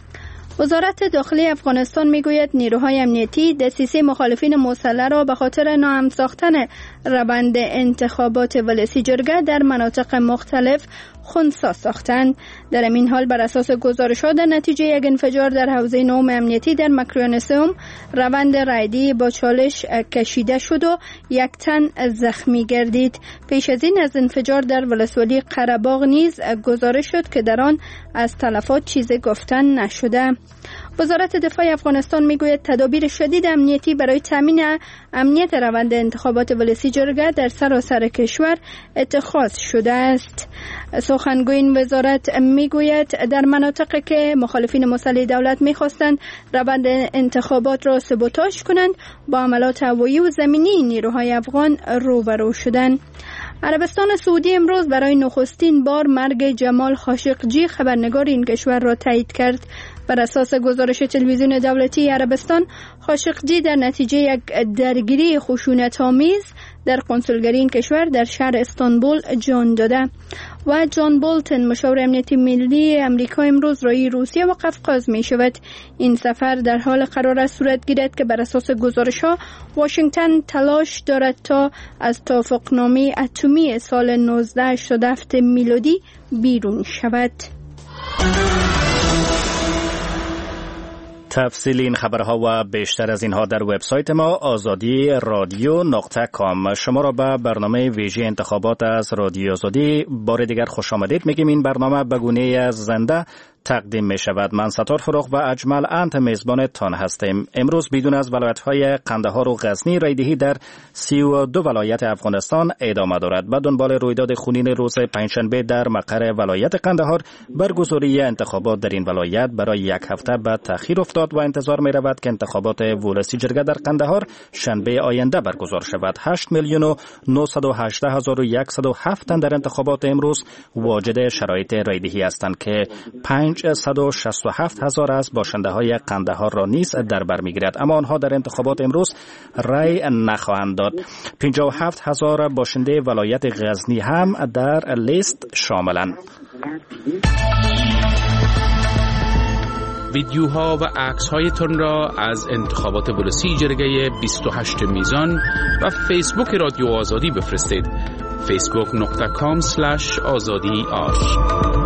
S2: وزارت داخلی افغانستان میگوید نیروهای امنیتی دسیسه مخالفین مسلح را به خاطر ناامن ساختن روند انتخابات ولسی جرگه در مناطق مختلف خنثی ساختند. در این حال بر اساس گزارش‌ها در نتیجه یک انفجار در حوزه نهم امنیتی در مکریان سوم روند رایدی با چالش کشیده شد و یک تن زخمی گردید. پیش از این از انفجار در ولسوالی قره‌باغ نیز گزارش شد که در آن از تلفات چیزی گفتن نشده. وزارت دفاع افغانستان میگوید تدابیر شدید امنیتی برای تامین امنیت روند انتخابات ولسی جرگه در سراسر کشور اتخاذ شده است. سخنگوی این وزارت میگوید در مناطقی که مخالفین مسلح دولت میخواستند روند انتخابات را سبوتاژ کنند با عملات هوایی و زمینی نیروهای افغان روبرو شدند. عربستان سعودی امروز برای نخستین بار مرگ جمال خاشقجی خبرنگار این کشور را تایید کرد. بر اساس گزارش تلویزیون دولتی عربستان خاشقجی در نتیجه یک درگیری خشونت‌آمیز در کنسولگری این کشور در شهر استانبول جان داده و جان بولتن مشاور امنیتی ملی امریکا امروز رای روسیه و قفقاز می شود. این سفر در حال قرار است صورت گیرد که بر اساس گزارش‌ها واشنگتن تلاش دارد تا از توافقنامه اتمی سال نوزده هشتاد و هفت میلادی بیرون شود.
S1: تفصیل این خبرها و بیشتر از اینها در وبسایت ما آزادی رادیو نقطه کام. شما را به برنامه ویژه انتخابات از رادیو آزادی بار دیگر خوش آمدید میگیم. این برنامه به گونه زنده تقدیم می شود. من ستار فروغ و اجمل انت میزبان تان هستیم. امروز بدون از ولایت‌های قندهار و غزنی رایدهی در سی و دو ولایت افغانستان ادامه دارد. به دنبال رویداد خونین روز پنجشنبه در مقر ولایت قندهار برگزاری انتخابات در این ولایت برای یک هفته به تأخیر افتاد و انتظار می رود که انتخابات ولسی جرگه در قندهار شنبه آینده برگزار شود. هشت میلیون و نهصد و هجده هزار و صد و هفت در انتخابات امروز واجد شرایط رایدهی هستند که پنج پنج صد و شصت و هفت هزار از باشنده های قندهار را نیز در بر میگیرد، اما آنها در انتخابات امروز رأی نخواهند داد. پنجاه و هفت هزار باشنده ولایت غزنی هم در لیست شاملند.
S13: ویدیوها و عکس‌هایتان را از انتخابات ولسی جرگه بیست و هشت میزان و فیسبوک رادیو آزادی بفرستید. فیسبوک نقطه کام اسلش آزادی آش.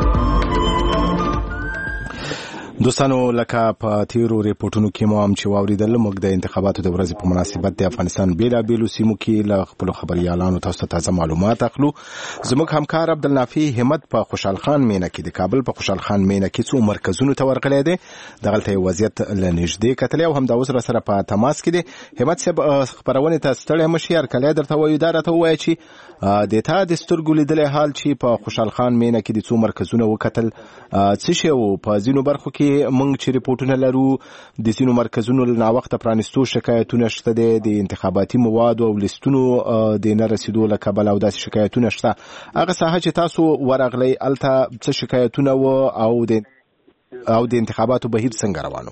S7: دوستانو لکه په تیرو ریپورتونو کې مو هم چې واوریدل، موږ د انتخاباتو د ورځې په مناسبت د افغانستان بیلابیلو سیمو کې له خپلو خبريالانو تاسو ته تازه معلومات اخلو. زموږ همکار عبدالنافي همت په خوشحال خان مینه کې د کابل په خوشحال خان مینه کې څو مرکزونو ته ورغلی دی، دغلته وضعیت له نږدې کتلی او همدا اوس سره په تماس کې دی. همت صاحب خبرونه ته ستړی مشي، هرکلی درته وایو دا راته ووایه چې د تا د سترګو لیدلی حال چې په خوشحال خان مینه کې د څو مرکزونه وکتل څه شی و. په ځینو برخو کې موږ چې ریپورتونه لرو د ځینو مرکزونو له ناوخته پرانیستو شکایتونه شته دي، د انتخاباتي موادو او لیستونو د نه رسیدو له کبله او داسې شکایتونه شته. هغه ساحه چې تاسو ورغلی هلته څه شکایتونه و او د او د انتخاباتو بهیر څنګه روانو؟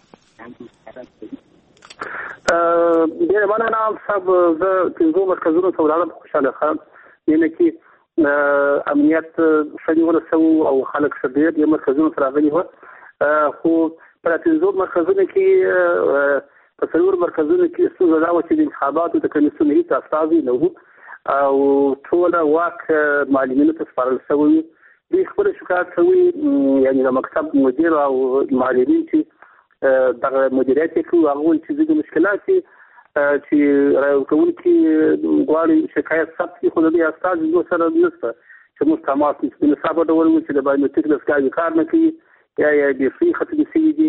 S3: ډېره مننه صاحب. زه پنځو مرکزونو ته ولاړم په خوشحاله خان مینه کې. امنیت ښه نیول شوی او خلک ښه ډېر دې مرکزونو ته راغلي وو، خو په پنځو مرکزونو کې په څلور مرکزونو کې ستونزه دا وه چې د انتخاباتو د کمیسیون هیڅ استازي نه وو او ټوله واک معلمینو ته سپارل شوی و. دوی خپله شکایت کوي، یعنې د مکتب مدیر او معلمین چې دغه مدیریت یې کوي هغه وایي چې ځینې مشکلات چې راورکوونکي غواړي شکایت ثبت کړي، خو د دې استازي زموږ سره نشته چې موږ تماس نیسو. د نصابه ډول و چې د بایومټریک دستګاوې کار نه کوي یا یا بیخي ختمې شوي دي،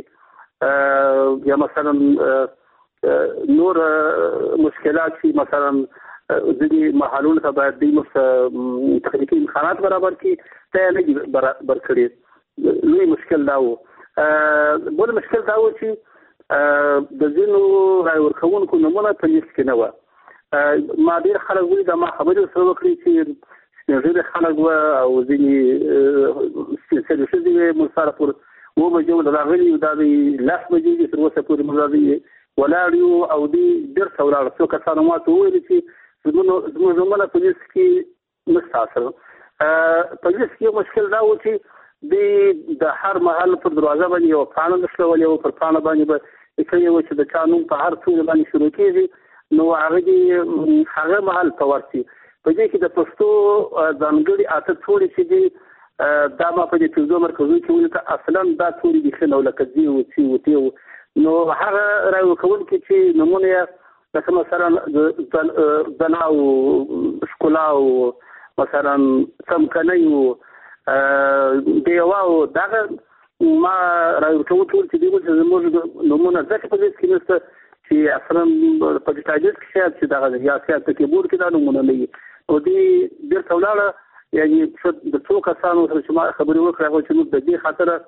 S3: یا مثلا نور مشکلات چې مثلا ځینې محلونو ته باید دوی موږ تخنیکي امکانات برابر کړي، ته یې نه دي برابر کړي. لوی مشکل دا و. بل مشکل دا و چې د ځینو رای ورکوونکو نومونه په لیست کې نه وه. ما ډېر خلک ولیده، ما خبرې سره وکړې چې سپین ږیري خلک وه او ځینې سپین سرې ښځې وې. موږ سره پر اووه بجې راغلي یو، دا د لس بجې دي تر اوسه پورې موږ راغلي ولاړ یو او دوی بېرته ولاړ. څو کسانو ما ته وویل چې زموږ نومونه په لیست کې نشته. اصل په لیست کې یو مشکل دا و چې دوی د هر محل پر دروازه باندې یوه پاڼه نښلولې وه، پر پاڼه باندې به لیکلي وه چې د چا نوم په هر توري باندې شروع کېږي، نو هغه دې هغه محل ته ورسي. په دې کې د پښتو ځانګړي اته توري چې دي دا ما په دې پنځو مرکزونو کې ولیده، اصلا دا توري بیخي نه وو، لکه ځي و چې و تی و. نو هغه رای ورکوونکي چې نومونه یې لکه مثلا زنا او ښکلا او مثلا څمکنۍ و ډیوه و، دغه ما رای ورکوونکي وویل چې دوی ویل چې زموږ نومونه ځکه په لیست کې نشته چې اصلا په ډیټایلز کې شاید چې دغه یا سیاست په کیبورډ کې دا نومونه نه وي. او دوی بېرته ولاړه، یعنې د څو کسانو سره چې ما خبرې وکړې هغه چې موږ د دې خاطره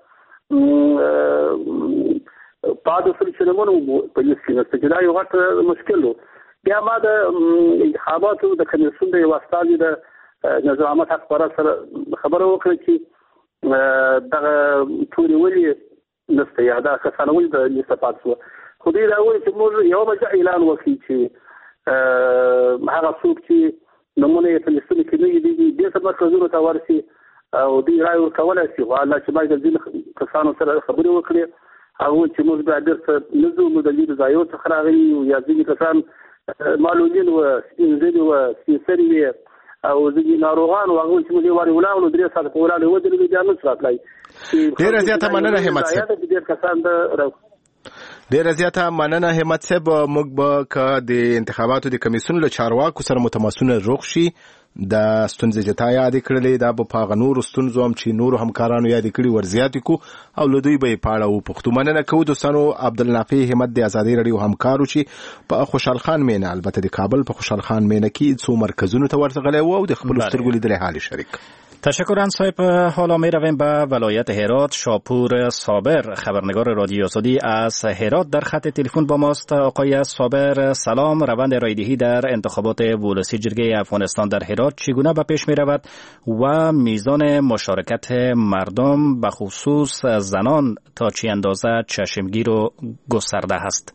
S3: پاتې شولو چې نومونه په لیست کې نشته، چې دا یو غټ مشکل و. بیا ما د انتخاباتو د کمیسیون د یو استازي د نظر احمد حق پرست سره خبره وکړه چې دغه توري ولې نشته یا دا کسان ولې د لیسته پاتې شوه. خو دوی دا وایي چې موږ یوه بجه اعلان وکړي چې هغه څوک چې نومونه یې په لیستونو کې نه وي دوی بېرته مرکزونو ته ورسي او دوی رای ورکولی شي. خو الله چې باید د ځینو کسانو سره خبرې وکړي، هغه وایي چې موږ بیا بېرته نه ځو، موږ د لرې ځایونو څخه راغلي یو، یا ځینې کسان معلولین وه، سپین ږیري وه، سپین سرې وې او ځینې ناروغان وو، هغه وایي چې موږ یې وارې ولاړو درې ساعته په ولاړې ودرېدو بیا نه شو راتلی.
S7: ډېره زیاته مننه همت صاحب.
S3: ډېر کسان د
S7: ډیره زیاته مننه همت صاحب. موږ به که د انتخاباتو د کمیسیون له چارواکو سره متماسونه روغ شي، د ستونزې چې تا یادې کړلې دا به په هغه نورو ستونزو هم چې نورو همکارانو یادې کړي ور زیاتې کړو او له دوی به یې په اړه وپوښتو. مننه کوو دوستانو. عبدالنافع همت د ازادۍ راډیو همکارو چې په خوشحال خان مینه، البته د کابل په خوشحال خان مینه کې څو مرکزونو ته ورغلی و او د خپلو سترګو لیدلی حال شریک.
S1: تشکر صاحب. حالا می رویم به ولایت هرات. شاپور صابر خبرنگار رادیو آزادی از هرات در خط تلفن با ماست. آقای صابر سلام. روند رایدهی در انتخابات ولسی جرگه افغانستان در هرات چگونه به پیش می رود و میزان مشارکت مردم به خصوص زنان تا چه اندازه چشمگیر و گسترده است؟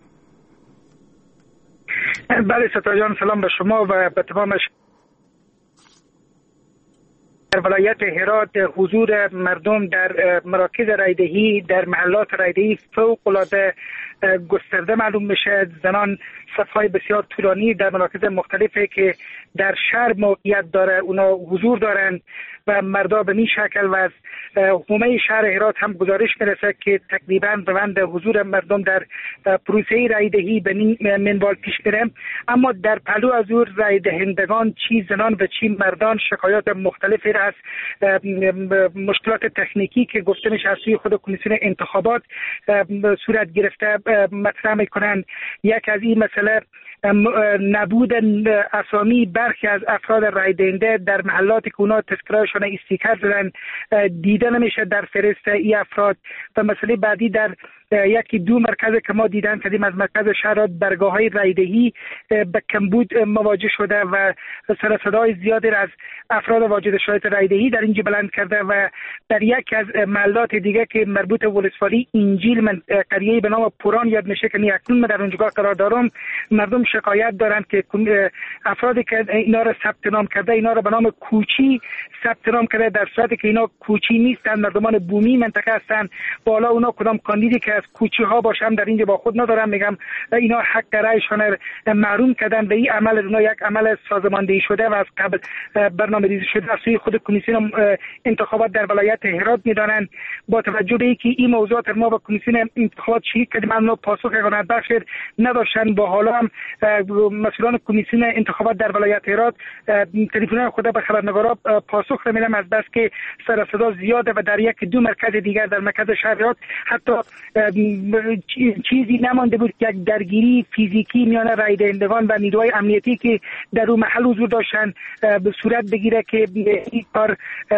S14: بله ستار جان، سلام به شما و به تمام در ولایت هرات. حضور مردم در مراکز رایدهی در محلات رایدهی فوق العاده گسترده معلوم میشه. زنان صفهای بسیار طولانی در مراکز مختلفی که در شهر موقعیت داره اونا حضور دارند و مردا به این شکل و از حومه شهر هرات هم گزارش میرسه که تقریبا روند حضور مردم در پروسه رایدهی به این منوال پیش میره. اما در پهلو از او رای دهندگان چی زنان و چی مردان شکایات مختلفی را از مشکلات تکنیکی که گفته میشه از سوی خود کمیسیون انتخابات صورت گرفته مطرح میکنند. یک از این مسئله نبود اسامی برخی از افراد رای دهنده در محلاتی که اونا تذکرهشون استیکر زدن دیده نمیشه در فهرست ای افراد. و مسئله بعدی در یکی دو مرکز که ما دیدن کردیم از مرکز شهر برگاه های رایدهی به کمبود مواجه شده و سر صدای زیادی از افراد واجد شرایط رایدهی در اینجا بلند کرده. و در یک از محلات دیگه که مربوط ولسوالی انجیل من قریه به نام پوران یاد میشه که اکنون من در اونجا قرار دارم، مردم شکایت دارند که افرادی که اینا را ثبت نام کرده اینا را به نام کوچی ثبت نام کرده در صورتی که اینا کوچی نیستن، مردمان بومی منطقه هستن. بالا اونا کدام کاندیدی که از کوچی ها باشن در اینجا با خود ندارم، میگم اینا حق رایشون محروم کردن و این عمل اونا یک عمل سازماندهی شده و از قبل برنامه‌ریزی شده از سوی خود کمیسیون انتخابات در ولایت هرات میدانند. با توجه به اینکه این موضوعات ما با کمیسیون انتخابات شریک کردیم اما پاسخ قانونی بخش نداشتن، با حالا هم مسئولان کمیسیون انتخابات در ولایت هرات تلفن خود به خبرنگارا پاسخ نمیدن از بس که سر صدا زیاده و در یک دو مرکز دیگر در مرکز شهر حتی چیزی نمانده بود که یک درگیری فیزیکی میان رای دهندگان و نیروهای امنیتی که در اون محل حضور داشتن به صورت بگیره که این کار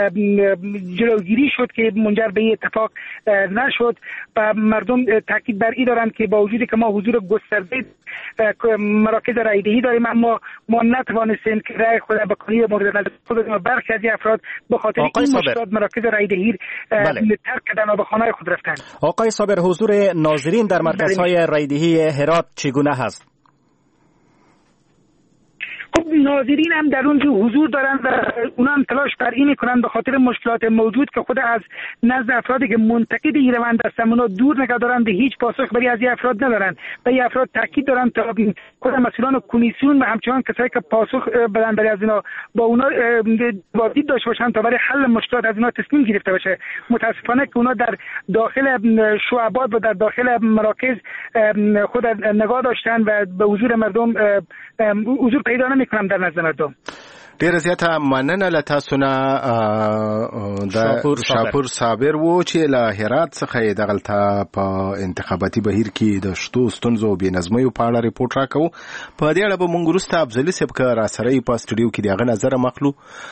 S14: جلوگیری شد که منجر به اتفاق نشد. و مردم تاکید بر این دارند که با وجودی که ما حضور گسترده مراکز رایدهی داریم اما ما نتوانستیم که رای خود به کلی مورد نظر خودمون برخی از افراد به خاطر این مشکلات مراکز رایدهی ترک کردن و به خانه خود رفتن.
S1: آقای صابر، حضور ناظرین در مرکزهای رایدهی هرات چگونه هست؟
S14: خب ناظرین هم در اونجا حضور دارن و اونا هم تلاش بر این میکنن به خاطر مشکلات موجود که خود از نزد افرادی که منتقد این روند هستن اونا دور نگه دارن و هیچ پاسخ برای از این افراد ندارن و این افراد تاکید دارن تا خود مسئولان کمیسیون و همچنان کسایی که پاسخ بدن برای از اینا با اونا وادید داشته باشن تا برای حل مشکلات از اینا تصمیم گرفته باشه. متاسفانه که اونا در داخل شعبات و در داخل مراکز خود نگاه داشتن و به حضور مردم حضور پیدا نمیکنم در نظر مردم.
S7: ډیره زیاته مننه له تاسو نه د شاپور صابر و چې له هرات څخه دغلته په انتخاباتي بهیر کې د شتو ستونزو او بېنظمیو په اړه ریپورټ راکوو. په دې اړه به موږ وروسته افضلي صاحب که راسره په سټوډیو کې د هغه نظر مخلو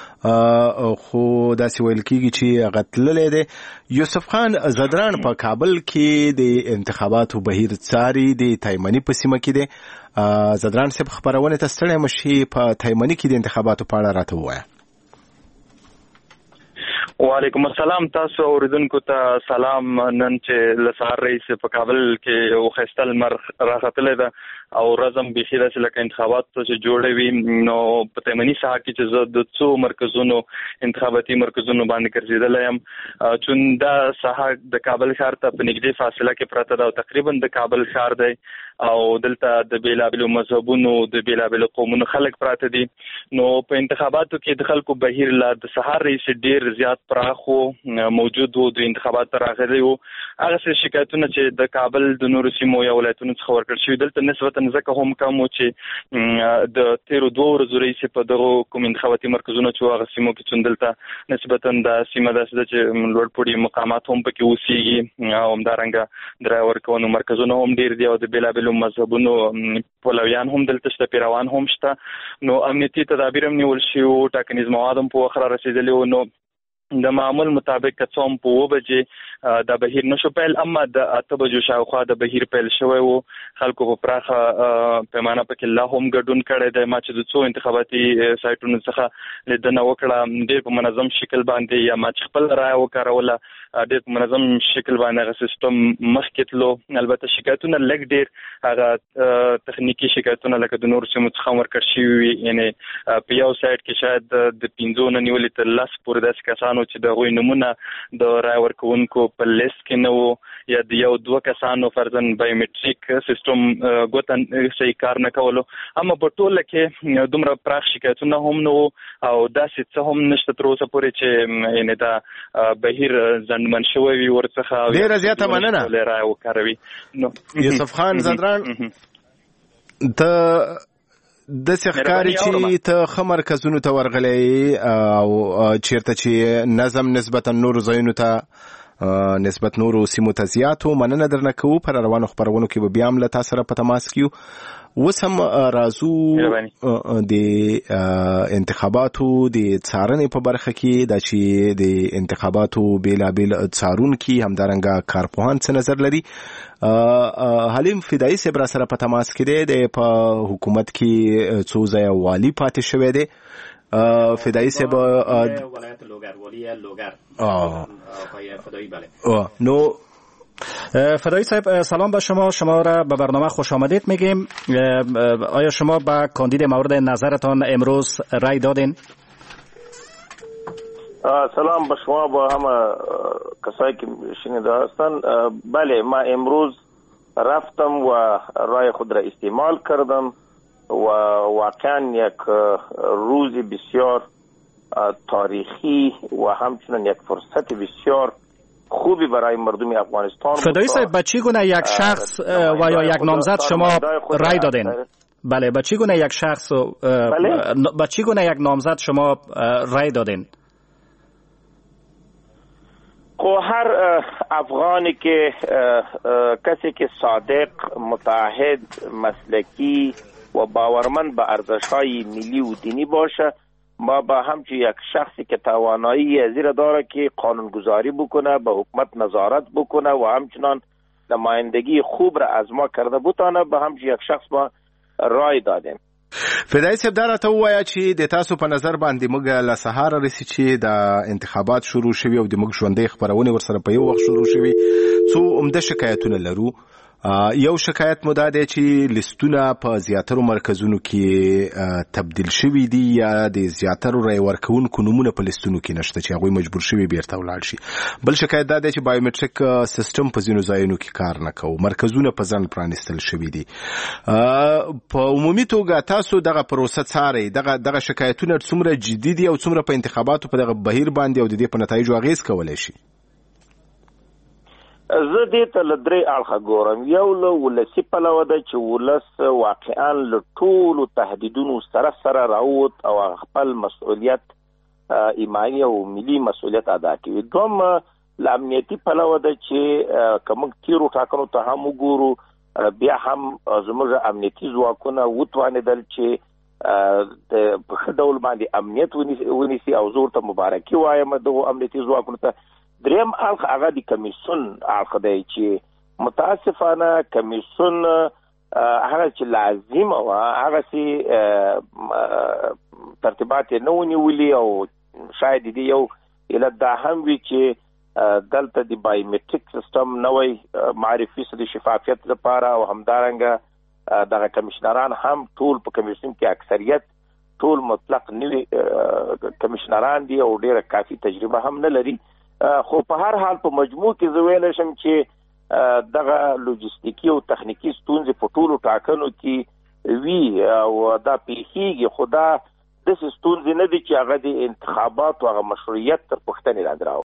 S7: خو داسې ویل کېږي چې هغه تللی دی. یوسف خان زدران په کابل کې د انتخاباتو بهیر څاري، د تایمني په سیمه کې دی. زدران صاحب خبرونه ته ستړی مشي په تایمني کې د انتخاباتو په اړه راته ووایه.
S15: وعلیکم السلام. تاسو اوریدونکو ته سلام. نن چې له سهار رئیس په کابل کې وخیسته لمر راختلی ده او رزم بېخي داسې لکه انتخابات چې جوړوي نو په تایمني ساحه کې چې زه د څو مرکزونو انتخاباتي مرکزونو باندې ګرځېدلی یم چون دا ساحه د کابل ښار ته په نږدې فاصله کې پرته ده او تقریبا د کابل ښار دی او دلته د بیلابیلو مذهبونو د بیلابیلو قومونو خلک پراته دي. نو په انتخاباتو کې د خلکو بهیر لا د سهار رئیس ډیر زیات پراخ و موجود و د انتخاباتو راغلی و. هغه څه شکایتونه چې د کابل د نورو سیمو یا ولایتونو څخه ورکړل شوي دلته نسبتا ځکه هم کم و چې د تیرو دوه ورځو رئیس په دغو کوم انتخاباتي مرکزونو چې هغه سیمو کې چون دلته نسبتا د سیمه داسې ده چې لوړپوړي مقامات هم پکې اوسېږي او همدارنګه د رایې ورکونو مرکزونه هم ډېر دي او د بېلابېلو بیلابیلو مذهبونو پلویان هم دلته شته، پیروان هم شته. نو امنیتي تدابیر هم نیول شي او ټاکنیز مواد هم په وخت را رسیدلی و. نو د معمول مطابق که څوم په اوه بجې د بهیر نشو پیل، اما د اته بجو شاوخوا د بهیر پیل شوی و. خلکو په پراخه پیمانه پکې لا هم ګډون کړی دی. ما چې د څو انتخاباتي سایټونو څخه لیدنه وکړه، ډېر په منظم شکل باندې یا ما چې خپل رایه وکاروله ډېر په منظم شکل باندې هغه سیستم مخکې تلو. البته شکایتونه لږ ډېر هغه تخنیکي شکایتونه لکه د نورو سیمو څخه ورکړ شوي وي، یعنې په یو سایټ کې شاید د پنځو نه نیولې تر لس پورې داسې کسانو چې د هغوی نومونه د رای ورکوونکو په لیست کې نه وو، یا د یو دوه کسانو فرضاً بایومټریک سیستم ګوتن صحیح کار نه کولو. اما په ټوله کې دومره پراخ شکایتونه هم نه وو او داسې څه هم نشته تر اوسه پورې چې یعنې دا بهیر ځنډمن شوی وي ورڅخه.
S7: ډېره زیاته مننه
S15: رای وکاروي.
S7: یوسف خان زندران، ته د سخکاری چې ته ښه مرکزونو ته ورغلی او چیرته چې نظم نسبتا نورو ځایونو ته نسبت نورو سیمو ته زیات و، مننه درنه کوو. پر روانو خپرونو کې به بیا هم له تا سره په تماس کیو. اوس هم راځو د انتخاباتو د څارنې په برخه کې، دا چې د انتخاباتو بیلابیل څارونکي همدارنګه کارپوهان څه نظر لري. حلیم فدایي صاحب را سره په تماس کې دی، په حکومت کې څو ځایه والي پاتې شوی دی. فدایی صاحب
S1: ولایت لوگر، والی لوگر. آقای فدایی. بله.
S7: نو
S1: فدایی صاحب سلام به شما، شما را به برنامه خوش آمدید میگیم. آیا شما به کاندید مورد نظرتان امروز رای دادین؟
S16: سلام به شما، با همه کسایی که شنیده هستند. بله، ما امروز رفتم و رای خود را استعمال کردم و واقعا یک روز بسیار تاریخی و همچنین یک فرصت بسیار خوبی برای مردم افغانستان.
S1: فدایی صاحب، به چی گونه یک شخص و یا یک نامزد شما رای دادین؟ بله، به چی گونه یک شخص و به چی گونه یک نامزد شما رای دادین؟
S16: خب هر افغانی که کسی که صادق، متعهد، مسلکی و باورمند به ارزش‌های ملی و دینی باشه، ما با همچون یک شخصی که توانایی زیر داره که قانونگذاری بکنه، به حکومت نظارت بکنه و همچنان نمایندگی خوب را از ما کرده بتانه، به همچون یک شخص ما رای دادیم.
S7: فدایی صاحب، دا راته ووایه چې د تاسو په نظر باندې موږ له سهاره رسي چې د انتخابات شروع شوي او د موږ ژوندۍ خپرونې ورسره په یو وخت شروع شوي، څو عمده شکایتونه لرو. یو شکایت مو دا دی چې لیستونه په زیاترو مرکزونو کې تبدیل شوي دي یا د زیاترو رای ورکوونکو نومونه په لیستونو کې نشته چې هغوی مجبور شوي بیرته ولاړ شي. بل شکایت دا دی چې بایومټریک سیستم په ځینو ځایونو کې کار نه کوي، مرکزونه په ځان پرانیستل شوي دي. په عمومي توګه تاسو دغه پروسه څارئ، دغه دغه شکایتونه څومره جدي دي او څومره په انتخاباتو په دغه بهیر باندې او د دې په نتایجو اغیز کولی شي؟
S16: زه دې ته له درې اړخه ګورم. یو له ولسي پلوه ده چې ولس واقعا له ټولو تهدیدونو سره سره راووت او خپل مسؤلیت ایماني او ملي مسؤلیت ادا کوي. دوم له امنیتي پلوه ده چې که موږ تیرو ټاکنو ته هم وګورو، بیا هم زموږ امنیتي ځواکونه وتوانېدل چې په ښه ډول باندې امنیت ونیسي او زه ورته مبارکي وایم دغو امنیتي ځواکونو ته. دریم اړخ هغه د کمیسیون اړخ دی چې متاسفانه کمیسیون هغه چې لازم و هغسې ترتیبات یې نه ونیولي او شاید دې یو علت دا هم وي چې دلته د بایومټریک سیستم نوی معرفي د شفافیت لپاره او همدارنګه دغه کمیشنران هم ټول په کمیسیون کې اکثریت ټول مطلق نوي کمیشنران دي او ډېره کافي تجربه هم نه لري. خو په هر حال په مجموع کې زه ویلی شم چې دغه لوجستیکي او تخنیکي ستونزې په ټولو ټاکنو کې وي او دا پیښیږي، خو دا داسې ستونزې نه دي چې هغه د انتخاباتو هغه مشروعیت تر پوښتنې لاندې راوړي.